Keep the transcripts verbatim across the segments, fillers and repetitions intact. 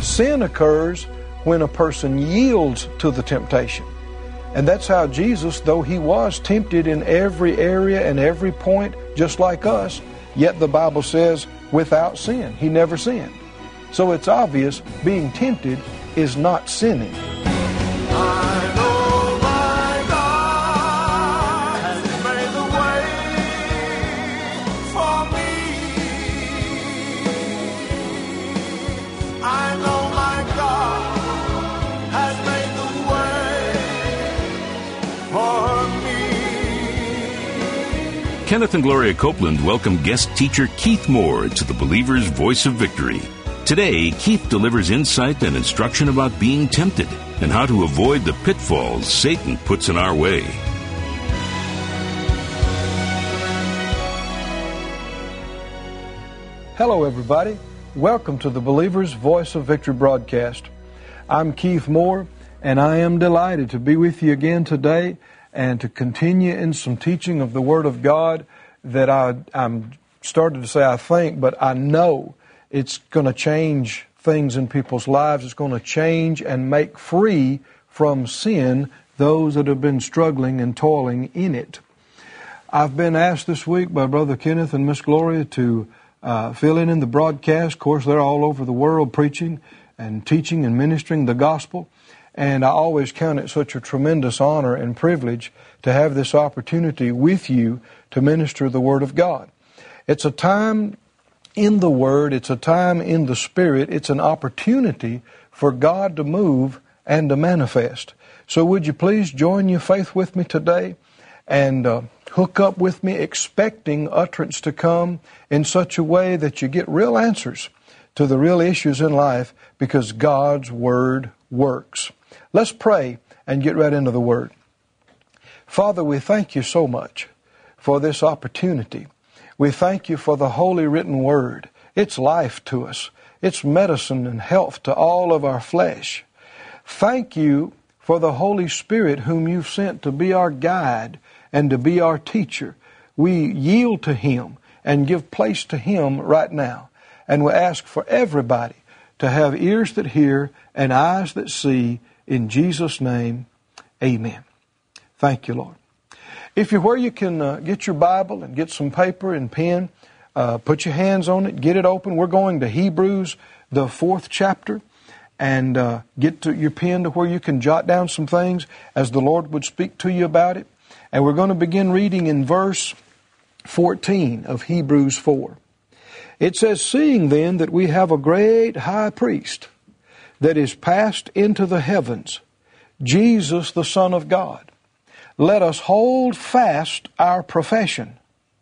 Sin occurs when a person yields to the temptation. And that's how Jesus, though he was tempted in every area and every point, just like us, yet the Bible says without sin. He never sinned. So it's obvious being tempted is not sinning. I know my God has made the way for me. I know my God has made the way for me. Kenneth and Gloria Copeland welcome guest teacher Keith Moore to the Believer's Voice of Victory. Today, Keith delivers insight and instruction about being tempted and how to avoid the pitfalls Satan puts in our way. Hello, everybody. Welcome to the Believer's Voice of Victory broadcast. I'm Keith Moore, and I am delighted to be with you again today and to continue in some teaching of the Word of God that I, I'm started to say I think, but I know it's going to change things in people's lives. It's going to change and make free from sin those that have been struggling and toiling in it. I've been asked this week by Brother Kenneth and Miss Gloria to uh, fill in in the broadcast. Of course, they're all over the world preaching and teaching and ministering the gospel. And I always count it such a tremendous honor and privilege to have this opportunity with you to minister the Word of God. It's a time in the Word, it's a time in the Spirit, it's an opportunity for God to move and to manifest. So would you please join your faith with me today and uh, hook up with me, expecting utterance to come in such a way that you get real answers to the real issues in life, because God's Word works. Let's pray and get right into the Word. Father, we thank you so much for this opportunity. We thank you for the Holy Written Word. It's life to us. It's medicine and health to all of our flesh. Thank you for the Holy Spirit whom you've sent to be our guide and to be our teacher. We yield to Him and give place to Him right now. And we ask for everybody to have ears that hear and eyes that see. In Jesus' name, amen. Thank you, Lord. If you're where you can uh, get your Bible and get some paper and pen, uh, put your hands on it, get it open. We're going to Hebrews, the fourth chapter, and uh, get to your pen to where you can jot down some things as the Lord would speak to you about it. And we're going to begin reading in verse fourteen of Hebrews four. It says, "Seeing then that we have a great high priest that is passed into the heavens, Jesus the Son of God, let us hold fast our profession.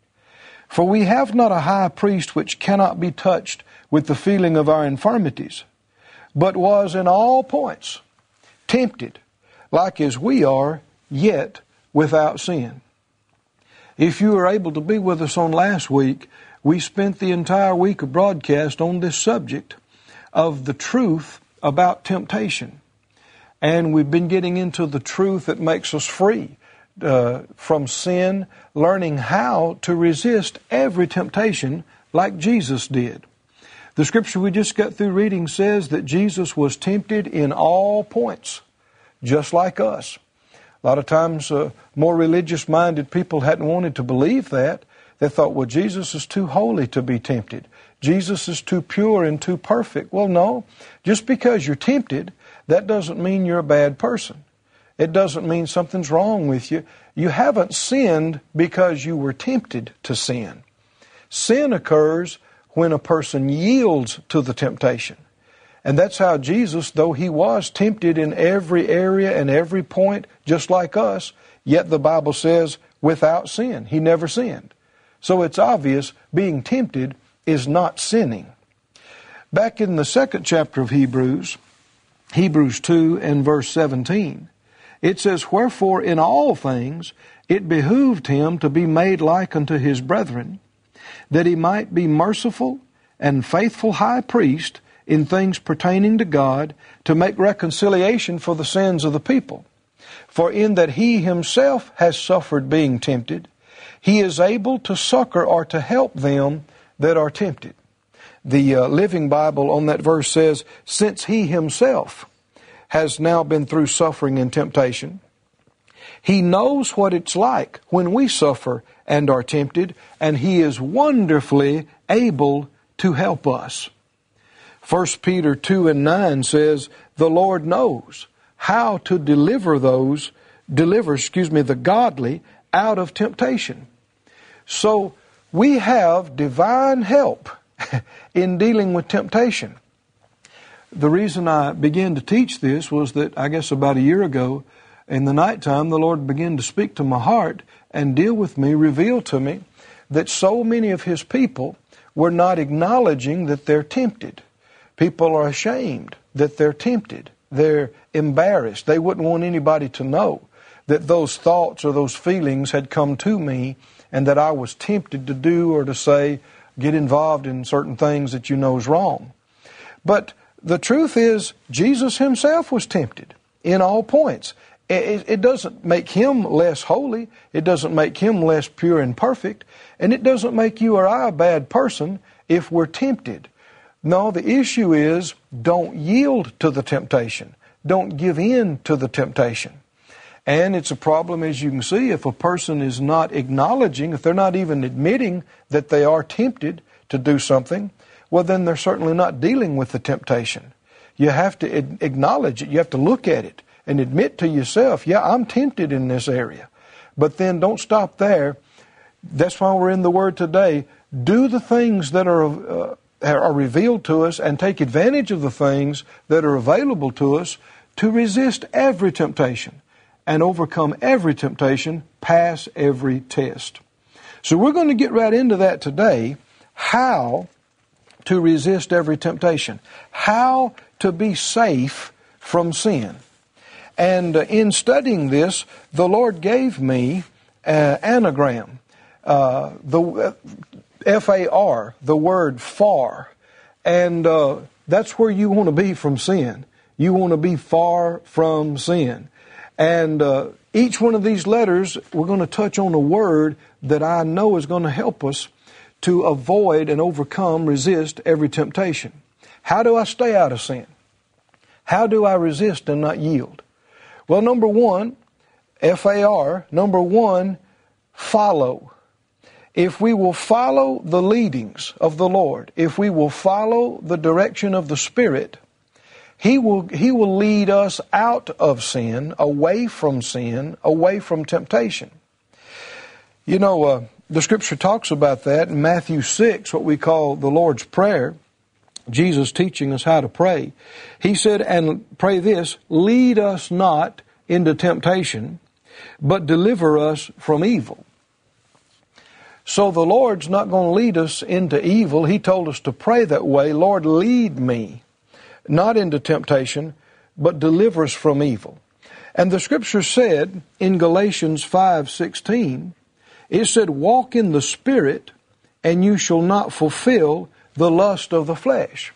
For we have not a high priest which cannot be touched with the feeling of our infirmities, but was in all points tempted, like as we are, yet without sin." If you were able to be with us on last week, we spent the entire week of broadcast on this subject of the truth about temptation. And we've been getting into the truth that makes us free Uh, from sin, learning how to resist every temptation like Jesus did. The scripture we just got through reading says that Jesus was tempted in all points, just like us. A lot of times uh, more religious-minded people hadn't wanted to believe that. They thought, well, Jesus is too holy to be tempted. Jesus is too pure and too perfect. Well, no. Just because you're tempted, that doesn't mean you're a bad person. It doesn't mean something's wrong with you. You haven't sinned because you were tempted to sin. Sin occurs when a person yields to the temptation. And that's how Jesus, though he was tempted in every area and every point, just like us, yet the Bible says without sin. He never sinned. So it's obvious being tempted is not sinning. Back in the second chapter of Hebrews, Hebrews two and verse seventeen, it says, "Wherefore in all things it behooved him to be made like unto his brethren, that he might be merciful and faithful high priest in things pertaining to God, to make reconciliation for the sins of the people. For in that he himself has suffered being tempted, he is able to succor or to help them that are tempted." The uh, Living Bible on that verse says, since He Himself has now been through suffering and temptation, He knows what it's like when we suffer and are tempted, and He is wonderfully able to help us. First Peter two and nine says, the Lord knows how to deliver those, deliver, excuse me, the godly out of temptation. So we have divine help in dealing with temptation. The reason I began to teach this was that I guess about a year ago, in the nighttime, the Lord began to speak to my heart and deal with me, reveal to me that so many of His people were not acknowledging that they're tempted. People are ashamed that they're tempted. They're embarrassed. They wouldn't want anybody to know that those thoughts or those feelings had come to me and that I was tempted to do or to say, get involved in certain things that you know is wrong. But the truth is, Jesus Himself was tempted in all points. It, it doesn't make Him less holy. It doesn't make Him less pure and perfect. And it doesn't make you or I a bad person if we're tempted. No, the issue is, don't yield to the temptation. Don't give in to the temptation. And it's a problem, as you can see, if a person is not acknowledging, if they're not even admitting that they are tempted to do something, well, then they're certainly not dealing with the temptation. You have to acknowledge it. You have to look at it and admit to yourself, yeah, I'm tempted in this area. But then don't stop there. That's why we're in the Word today. Do the things that are uh, are revealed to us and take advantage of the things that are available to us to resist every temptation and overcome every temptation, pass every test. So we're going to get right into that today, how to resist every temptation, how to be safe from sin. And uh, in studying this, the Lord gave me an anagram, uh, the uh, F A R, the word far. And uh, that's where you want to be from sin. You want to be far from sin. And uh, each one of these letters, we're going to touch on a word that I know is going to help us to avoid and overcome, resist every temptation. How do I stay out of sin? How do I resist and not yield? Well, number one, F A R, number one, follow. If we will follow the leadings of the Lord, if we will follow the direction of the Spirit, He will, He will lead us out of sin, away from sin, away from temptation. You know, uh, the Scripture talks about that in Matthew six, what we call the Lord's Prayer. Jesus teaching us how to pray. He said, and pray this, lead us not into temptation, but deliver us from evil. So the Lord's not going to lead us into evil. He told us to pray that way. Lord, lead me, not into temptation, but deliver us from evil. And the Scripture said in Galatians five sixteen, it said, walk in the Spirit, and you shall not fulfill the lust of the flesh.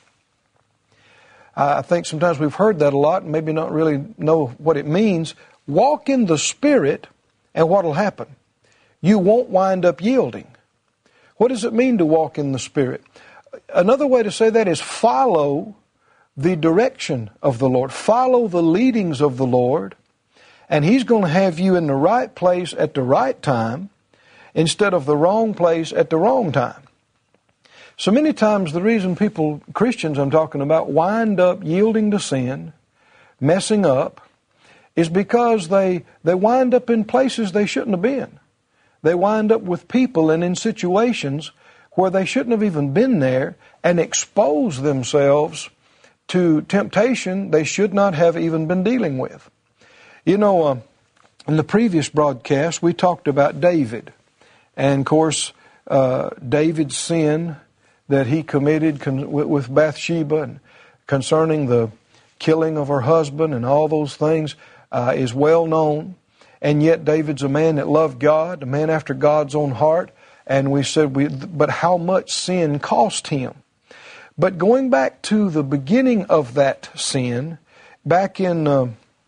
I think sometimes we've heard that a lot and maybe not really know what it means. Walk in the Spirit, and what will happen? You won't wind up yielding. What does it mean to walk in the Spirit? Another way to say that is follow the direction of the Lord. Follow the leadings of the Lord, and He's going to have you in the right place at the right time instead of the wrong place at the wrong time. So many times the reason people, Christians I'm talking about, wind up yielding to sin, messing up, is because they, they wind up in places they shouldn't have been. They wind up with people and in situations where they shouldn't have even been there and expose themselves to temptation they should not have even been dealing with. You know, uh, in the previous broadcast we talked about David. And of course, uh, David's sin that he committed con- with Bathsheba and concerning the killing of her husband and all those things uh, is well known. And yet David's a man that loved God, a man after God's own heart. And we said, we, but how much sin cost him? But going back to the beginning of that sin, back in uh,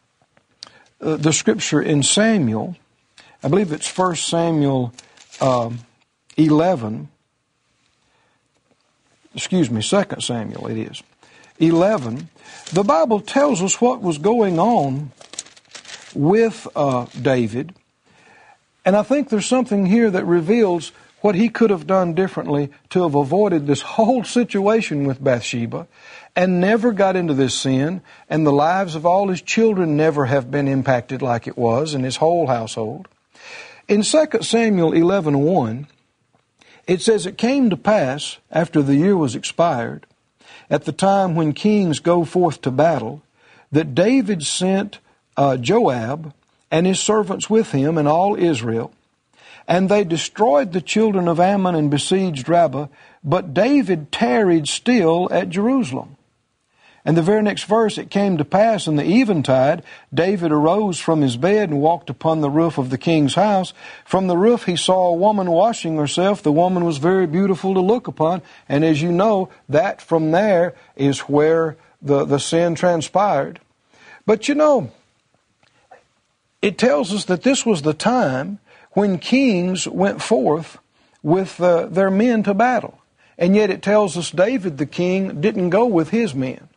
the Scripture in Samuel, I believe it's First Samuel um, eleven. excuse me, Second Samuel it is, eleven, the Bible tells us what was going on with uh, David. And I think there's something here that reveals what he could have done differently to have avoided this whole situation with Bathsheba and never got into this sin, and the lives of all his children never have been impacted like it was in his whole household. In Second Samuel eleven one, it says, "It came to pass, after the year was expired, at the time when kings go forth to battle, that David sent uh, Joab and his servants with him and all Israel, and they destroyed the children of Ammon and besieged Rabbah, but David tarried still at Jerusalem." And the very next verse, "It came to pass in the eventide, David arose from his bed and walked upon the roof of the king's house. From the roof he saw a woman washing herself. The woman was very beautiful to look upon." And as you know, that from there is where the, the sin transpired. But you know, it tells us that this was the time when kings went forth with uh, their men to battle. And yet it tells us David the king didn't go with his men.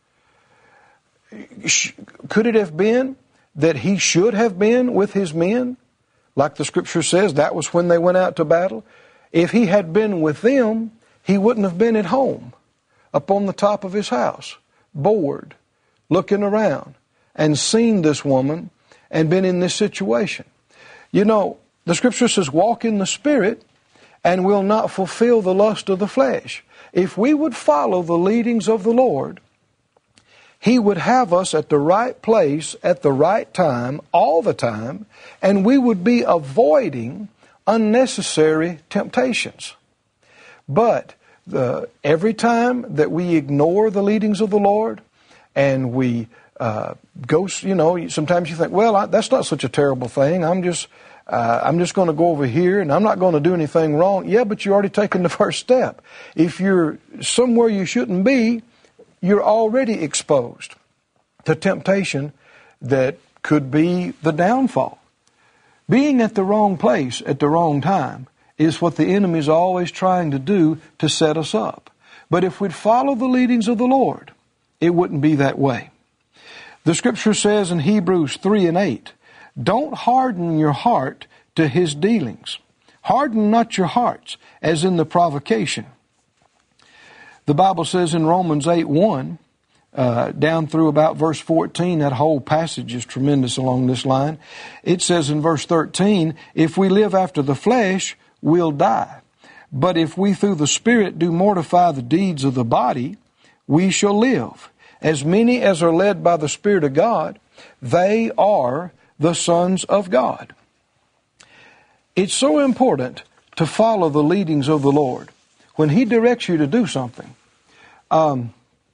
Could it have been that he should have been with his men? Like the scripture says, that was when they went out to battle. If he had been with them, he wouldn't have been at home, up on the top of his house, bored, looking around, and seen this woman and been in this situation. You know, the scripture says, "Walk in the Spirit, and will not fulfill the lust of the flesh." If we would follow the leadings of the Lord, He would have us at the right place at the right time, all the time, and we would be avoiding unnecessary temptations. But the, every time that we ignore the leadings of the Lord and we uh, go, you know, sometimes you think, well, I, that's not such a terrible thing. I'm just, uh, I'm just going to go over here and I'm not going to do anything wrong. Yeah, but you're already taken the first step. If you're somewhere you shouldn't be, you're already exposed to temptation that could be the downfall. Being at the wrong place at the wrong time is what the enemy is always trying to do to set us up. But if we'd follow the leadings of the Lord, it wouldn't be that way. The scripture says in Hebrews three and eight, "Don't harden your heart to his dealings. Harden not your hearts, as in the provocation." The Bible says in Romans eight one, uh, down through about verse fourteen, that whole passage is tremendous along this line. It says in verse thirteen, "If we live after the flesh, we'll die. But if we through the Spirit do mortify the deeds of the body, we shall live. As many as are led by the Spirit of God, they are the sons of God." It's so important to follow the leadings of the Lord. When He directs you to do something, um,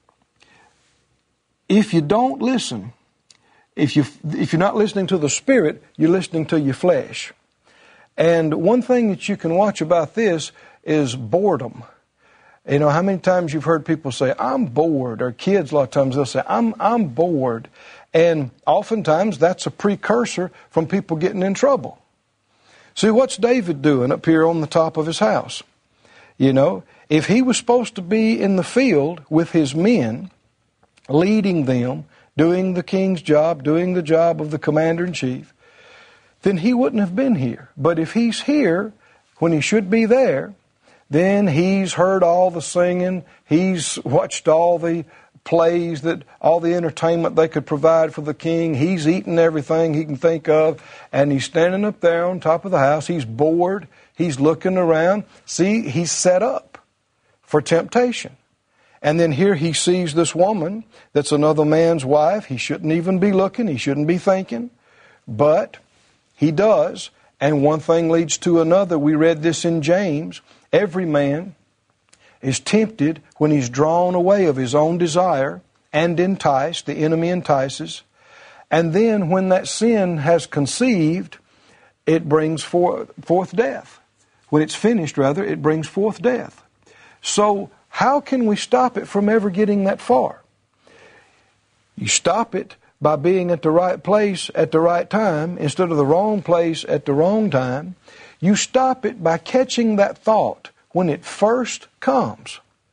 if you don't listen, if you if you're not listening to the Spirit, you're listening to your flesh. And one thing that you can watch about this is boredom. You know, how many times you've heard people say, "I'm bored," or kids a lot of times they'll say, I'm I'm bored. And oftentimes that's a precursor from people getting in trouble. See, what's David doing up here on the top of his house? You know, if he was supposed to be in the field with his men, leading them, doing the king's job, doing the job of the commander-in-chief, then he wouldn't have been here. But if he's here when he should be there, then he's heard all the singing, he's watched all the plays, that all the entertainment they could provide for the king, he's eaten everything he can think of, and he's standing up there on top of the house, he's bored, he's looking around. See, he's set up for temptation. And then here he sees this woman that's another man's wife. He shouldn't even be looking, he shouldn't be thinking, but he does, and one thing leads to another. We read this in James. Every man is tempted when he's drawn away of his own desire and enticed. The enemy entices. And then when that sin has conceived, it brings forth, forth death. When it's finished, rather, it brings forth death. So how can we stop it from ever getting that far? You stop it by being at the right place at the right time instead of the wrong place at the wrong time. You stop it by catching that thought when it first comes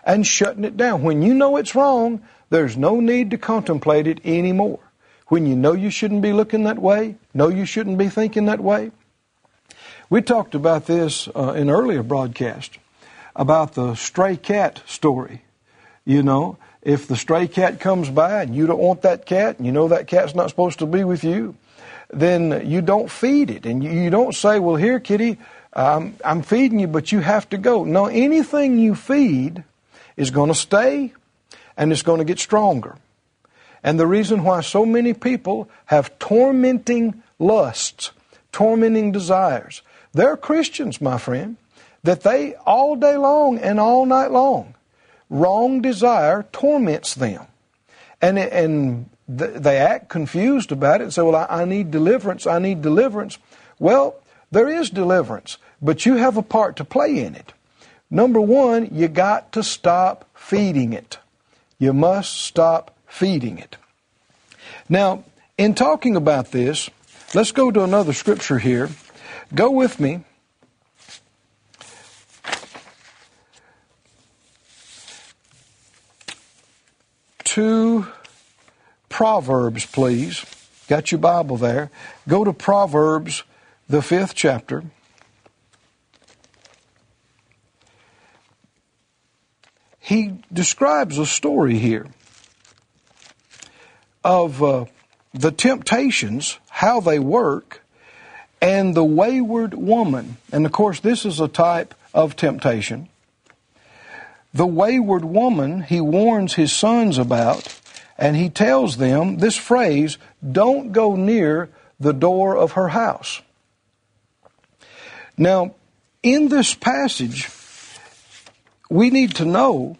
and shutting it down. When you know it's wrong, there's no need to contemplate it anymore. When you know you shouldn't be looking that way, know you shouldn't be thinking that way. We talked about this uh, in earlier broadcast, about the stray cat story. You know, if the stray cat comes by and you don't want that cat, and you know that cat's not supposed to be with you, then you don't feed it. And you, you don't say, well, here, kitty, um, I'm feeding you, but you have to go. No, anything you feed is going to stay, and it's going to get stronger. And the reason why so many people have tormenting lusts, tormenting desires, they're Christians, my friend, that they all day long and all night long, wrong desire torments them. And, and th- they act confused about it and say, well, I, I need deliverance, I need deliverance. Well, there is deliverance, but you have a part to play in it. Number one, you got to stop feeding it. You must stop feeding it. Now, in talking about this, let's go to another scripture here. Go with me to Proverbs, please. Got your Bible there. Go to Proverbs, the fifth chapter. He describes a story here of uh, the temptations, how they work, and the wayward woman. And of course, this is a type of temptation. The wayward woman, he warns his sons about, and he tells them this phrase, don't go near the door of her house. Now, in this passage, we need to know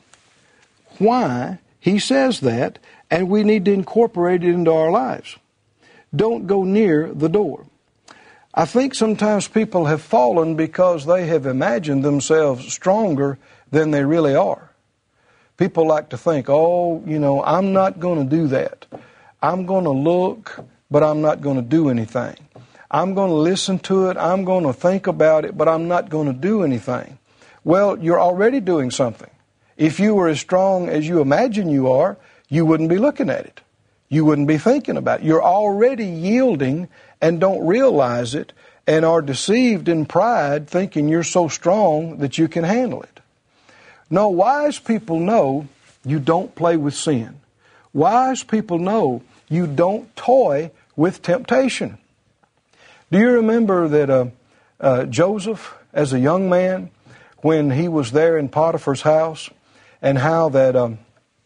why he says that, and we need to incorporate it into our lives. Don't go near the door. I think sometimes people have fallen because they have imagined themselves stronger than they really are. People like to think, oh, you know, I'm not going to do that. I'm going to look, but I'm not going to do anything. I'm going to listen to it. I'm going to think about it, but I'm not going to do anything. Well, you're already doing something. If you were as strong as you imagine you are, you wouldn't be looking at it. You wouldn't be thinking about it. You're already yielding and don't realize it and are deceived in pride thinking you're so strong that you can handle it. No, wise people know you don't play with sin. Wise people know you don't toy with temptation. Do you remember that uh, uh, Joseph, as a young man, when he was there in Potiphar's house, and how that um,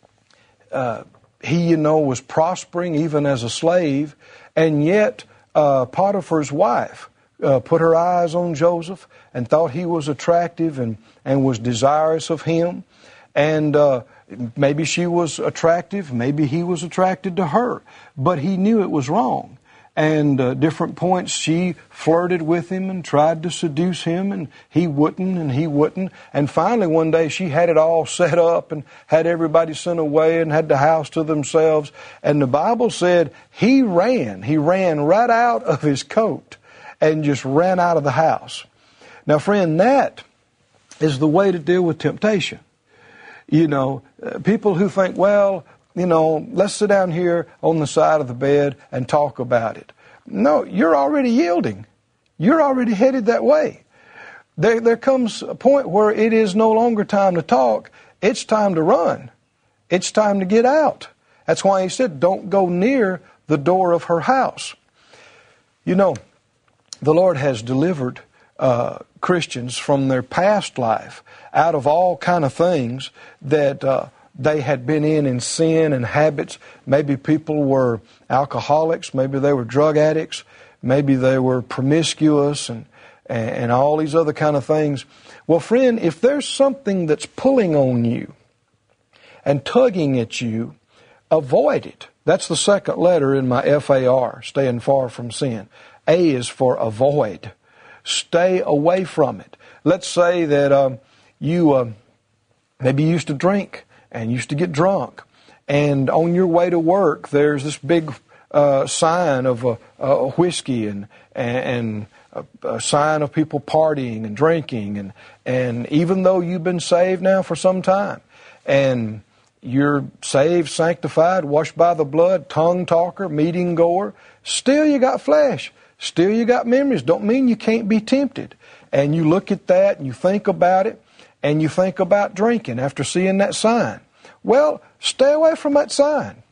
uh, he, you know, was prospering even as a slave, and yet uh, Potiphar's wife uh, put her eyes on Joseph and thought he was attractive and, and was desirous of him. And uh, maybe she was attractive, maybe he was attracted to her, but he knew it was wrong. And uh, different points she flirted with him and tried to seduce him, and he wouldn't and he wouldn't. And finally one day she had it all set up and had everybody sent away and had the house to themselves. And the Bible said he ran. He ran right out of his coat and just ran out of the house. Now, friend, that is the way to deal with temptation. You know, uh, people who think, well, you know, let's sit down here on the side of the bed and talk about it. No, you're already yielding. You're already headed that way. There, there comes a point where it is no longer time to talk. It's time to run. It's time to get out. That's why he said, don't go near the door of her house. You know, the Lord has delivered uh, Christians from their past life out of all kind of things that uh, they had been in in sin and habits. Maybe people were alcoholics, maybe they were drug addicts, maybe they were promiscuous and, and, and all these other kind of things. Well, friend, if there's something that's pulling on you and tugging at you, avoid it. That's the second letter in my F A R, staying far from sin. A is for avoid. Stay away from it. Let's say that um, you uh, maybe used to drink and used to get drunk, and on your way to work there's this big uh, sign of a, a whiskey and and a, a sign of people partying and drinking, and and even though you've been saved now for some time and you're saved, sanctified, washed by the blood, tongue talker, meeting goer, still you got flesh. Still you got memories. Don't mean you can't be tempted. And you look at that and you think about it, and you think about drinking after seeing that sign. Well, stay away from that sign.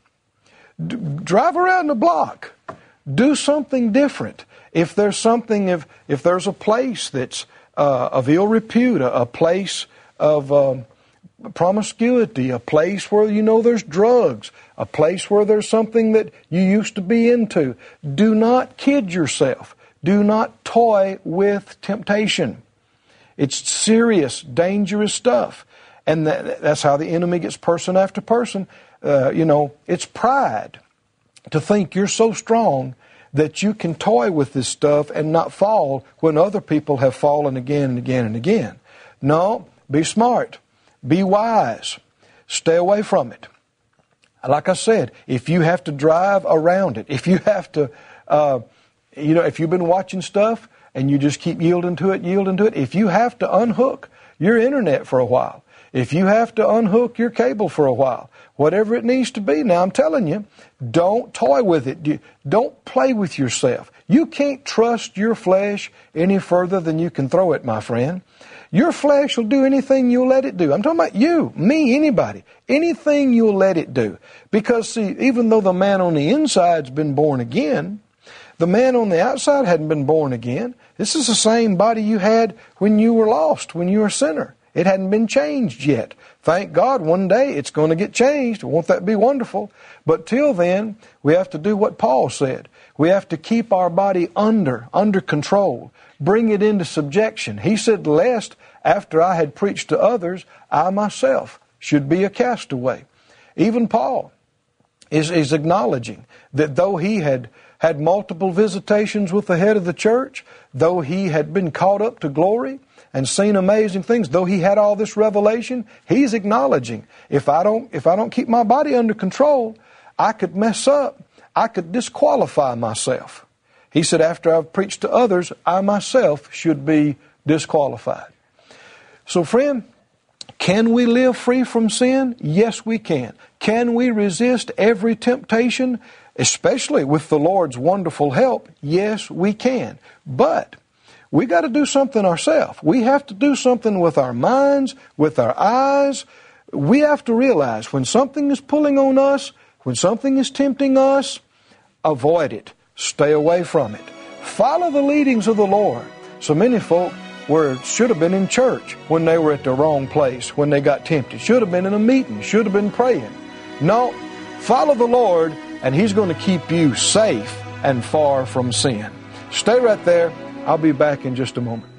D- drive around the block. Do something different. If there's something, if, if there's a place that's uh, of ill repute, a, a place of um, promiscuity, a place where you know there's drugs, a place where there's something that you used to be into, do not kid yourself. Do not toy with temptation. It's serious, dangerous stuff. And that, that's how the enemy gets person after person. Uh, you know, it's pride to think you're so strong that you can toy with this stuff and not fall when other people have fallen again and again and again. No, be smart. Be wise. Stay away from it. Like I said, if you have to drive around it, if you have to, uh, you know, if you've been watching stuff and you just keep yielding to it, yielding to it, if you have to unhook your internet for a while, if you have to unhook your cable for a while, whatever it needs to be, now I'm telling you, don't toy with it. Don't play with yourself. You can't trust your flesh any further than you can throw it, my friend. Your flesh will do anything you'll let it do. I'm talking about you, me, anybody. Anything you'll let it do. Because, see, even though the man on the inside's been born again, the man on the outside hadn't been born again. This is the same body you had when you were lost, when you were a sinner. It hadn't been changed yet. Thank God one day it's going to get changed. Won't that be wonderful? But till then, we have to do what Paul said. We have to keep our body under, under control. Bring it into subjection. He said, lest after I had preached to others, I myself should be a castaway. Even Paul is, is acknowledging that though he had had multiple visitations with the head of the church, though he had been caught up to glory and seen amazing things, though he had all this revelation, he's acknowledging, if I don't, if I don't keep my body under control, I could mess up. I could disqualify myself. He said, after I've preached to others, I myself should be disqualified. So, friend, can we live free from sin? Yes, we can. Can we resist every temptation, especially with the Lord's wonderful help? Yes, we can. But we got to do something ourselves. We have to do something with our minds, with our eyes. We have to realize when something is pulling on us, when something is tempting us, avoid it. Stay away from it. Follow the leadings of the Lord. So many folk were should have been in church when they were at the wrong place, when they got tempted. Should have been in a meeting. Should have been praying. No, follow the Lord, and He's going to keep you safe and far from sin. Stay right there. I'll be back in just a moment.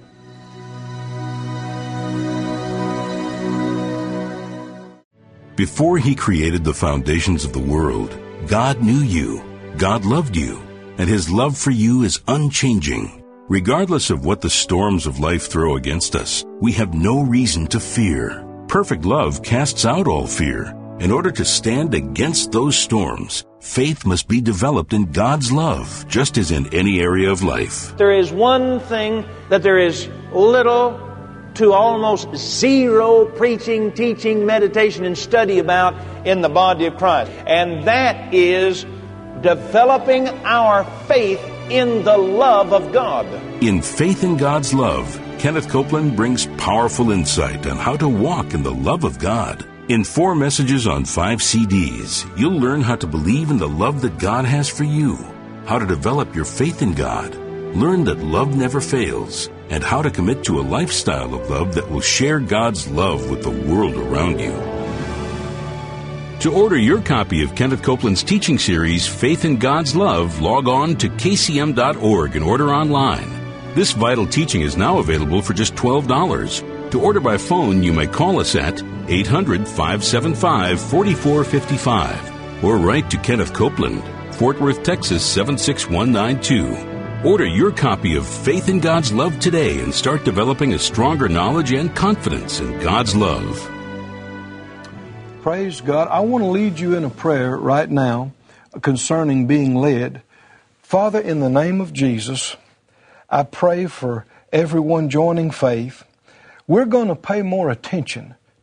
Before He created the foundations of the world, God knew you, God loved you, and His love for you is unchanging. Regardless of what the storms of life throw against us, we have no reason to fear. Perfect love casts out all fear. In order to stand against those storms, faith must be developed in God's love, just as in any area of life. There is one thing that there is little to almost zero preaching, teaching, meditation, and study about in the body of Christ. And that is developing our faith in the love of God. In Faith in God's Love, Kenneth Copeland brings powerful insight on how to walk in the love of God. In four messages on five C Ds, you'll learn how to believe in the love that God has for you, how to develop your faith in God, learn that love never fails, and how to commit to a lifestyle of love that will share God's love with the world around you. To order your copy of Kenneth Copeland's teaching series, Faith in God's Love, log on to k c m dot org and order online. This vital teaching is now available for just twelve dollars. To order by phone, you may call us at eight hundred, five seven five, four four five five or write to Kenneth Copeland, Fort Worth, Texas seven six one nine two. Order your copy of Faith in God's Love today and start developing a stronger knowledge and confidence in God's love. Praise God. I want to lead you in a prayer right now concerning being led. Father, in the name of Jesus, I pray for everyone joining faith. We're going to pay more attention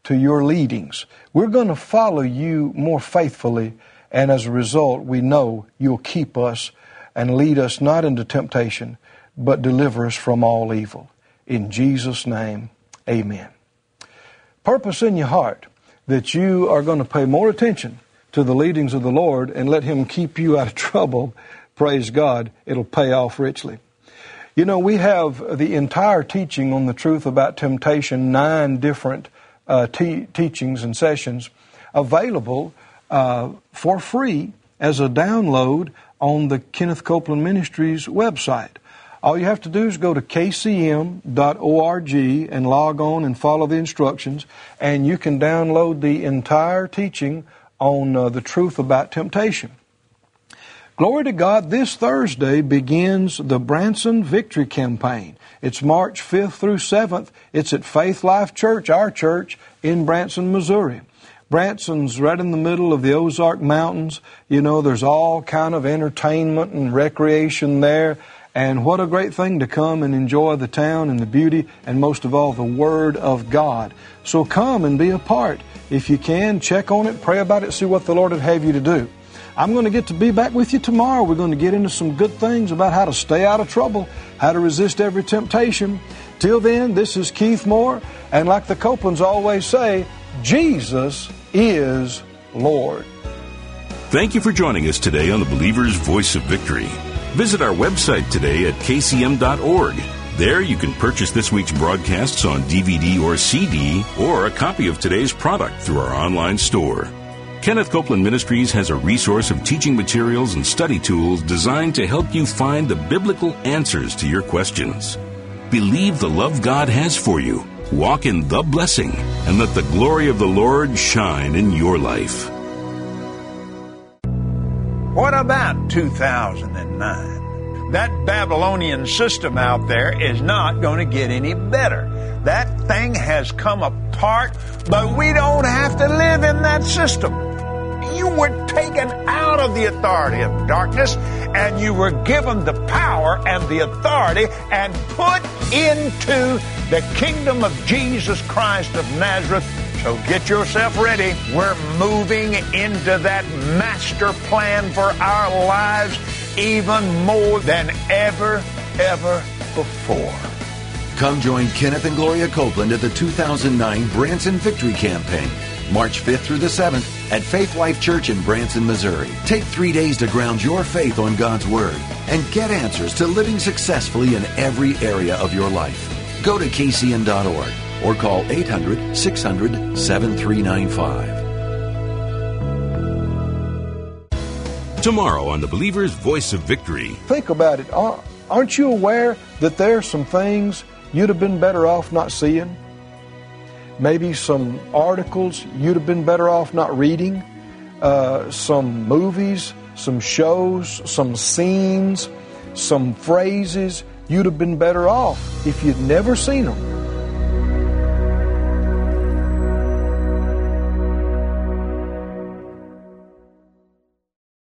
to your leadings. We're going to follow you more faithfully, and as a result, we know you'll keep us and lead us not into temptation, but deliver us from all evil. In Jesus' name, amen. Purpose in your heart that you are going to pay more attention to the leadings of the Lord and let Him keep you out of trouble. Praise God, it'll pay off richly. You know, we have the entire teaching on the truth about temptation, nine different uh, te- teachings and sessions available uh, for free as a download on the Kenneth Copeland Ministries website. All you have to do is go to k c m dot org and log on and follow the instructions, and you can download the entire teaching on uh, the truth about temptation. Glory to God, this Thursday begins the Branson Victory Campaign. It's March fifth through seventh. It's at Faith Life Church, our church, in Branson, Missouri. Branson's right in the middle of the Ozark Mountains. You know, there's all kind of entertainment and recreation there. And what a great thing to come and enjoy the town and the beauty and most of all the Word of God. So come and be a part. If you can, check on it, pray about it, see what the Lord would have you to do. I'm going to get to be back with you tomorrow. We're going to get into some good things about how to stay out of trouble, how to resist every temptation. Till then, this is Keith Moore, and like the Copelands always say, Jesus is Lord. Thank you for joining us today on the Believer's Voice of Victory. Visit our website today at k c m dot org. There you can purchase this week's broadcasts on D V D or C D, or a copy of today's product through our online store. Kenneth Copeland Ministries has a resource of teaching materials and study tools designed to help you find the biblical answers to your questions. Believe the love God has for you, walk in the blessing, and let the glory of the Lord shine in your life. What about two thousand nine? That Babylonian system out there is not going to get any better. That thing has come apart, but we don't have to live in that system. You were taken out of the authority of darkness, and you were given the power and the authority and put into the kingdom of Jesus Christ of Nazareth. So get yourself ready. We're moving into that master plan for our lives even more than ever, ever before. Come join Kenneth and Gloria Copeland at the two thousand nine Branson Victory Campaign, March fifth through the seventh at Faith Life Church in Branson, Missouri. Take three days to ground your faith on God's Word and get answers to living successfully in every area of your life. Go to k c m dot org or call eight hundred, six hundred, seven three nine five. Tomorrow on the Believer's Voice of Victory. Think about it. Aren't you aware that there are some things you'd have been better off not seeing? Maybe some articles you'd have been better off not reading, uh, some movies, some shows, some scenes, some phrases you'd have been better off if you'd never seen them.